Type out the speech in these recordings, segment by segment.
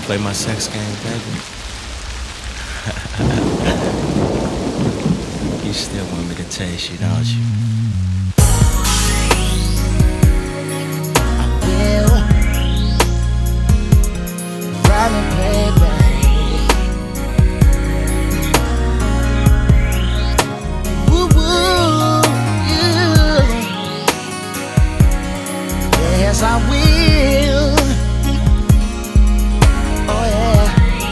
Play my sex game, baby. You still want me to taste you, don't you? Yes, I will. Oh yeah.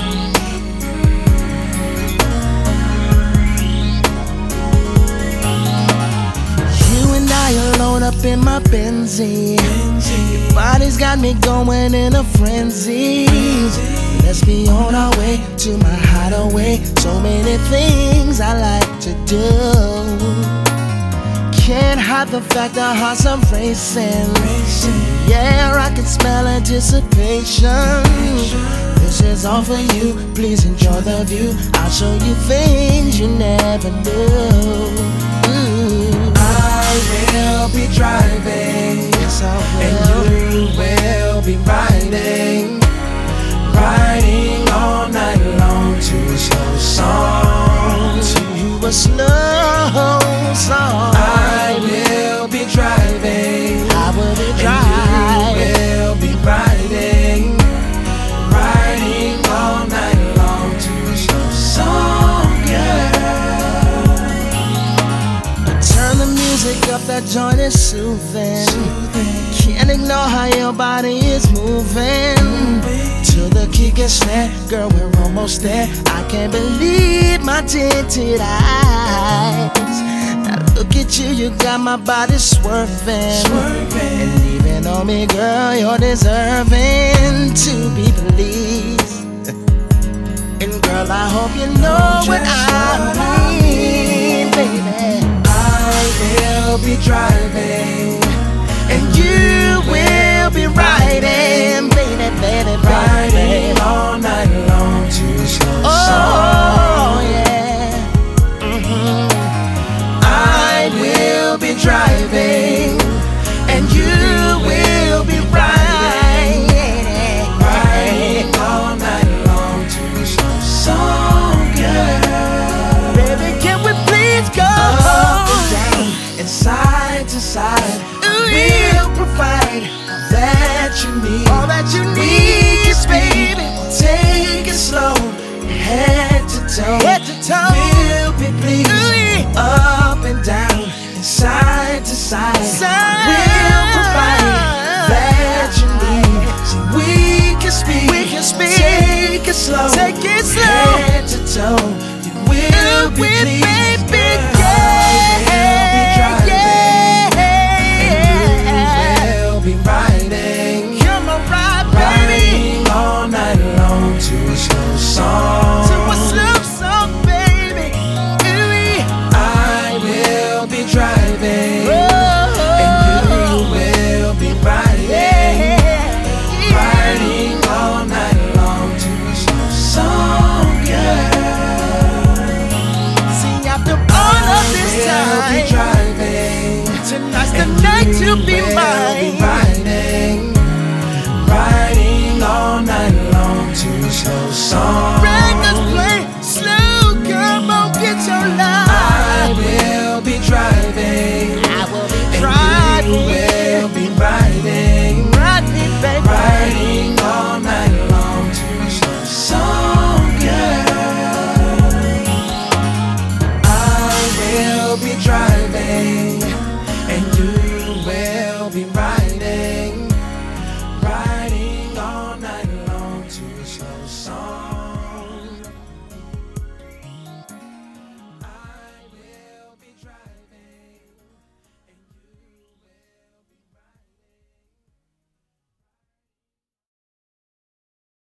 You and I alone up in my Benzie. Your body's got me going in a frenzy. Let's be on our way to my hideaway. So many things I like to do. Can't hide the fact our hearts are racing. Yeah, I can smell anticipation. This is all for you, please enjoy the view. I'll show you things you never knew. I will be driving, Yes, I and will. you will be riding. Riding all night long to a slow song. To a slow song. I will be driving, I will be and driving. you will be riding. Riding all night long to a slow song, girl. Turn the music up, that joint is soothing. Can't ignore how your body is moving. Till the kick and snare, girl, we're almost there. I can't believe my tinted eyes. Now look at you, you got my body swerving. And even on me, girl, you're deserving to be pleased. And girl, I hope you know what I mean, baby. I will be driving, And you will be riding, baby, baby, riding baby. all night long to a slow Oh, song. yeah. I will be driving, And you will be riding. riding all night long to a slow song, girl. Baby, can we please go Up and down and side to side, Ooh, we'll provide all that you need. all that you We need, can speed, baby. take it slow, head to toe. Head to toe. We'll be pleased. Ooh, Up and down and side to side, Side. we'll provide that you need. So we can speed, take it slow, Take it slow. head to toe. We'll be with pleased, baby, girl. yeah, yeah. We'll be riding, Come on, ride, baby. riding all night long to a slow song. To a slow song, baby. Ooh, I will be driving, oh, and you will be riding. Riding all night long to a slow song, girl. See, after all of this We'll be time, driving, tonight's the and night to you be will be mine. riding. Riding all night long to a slow song.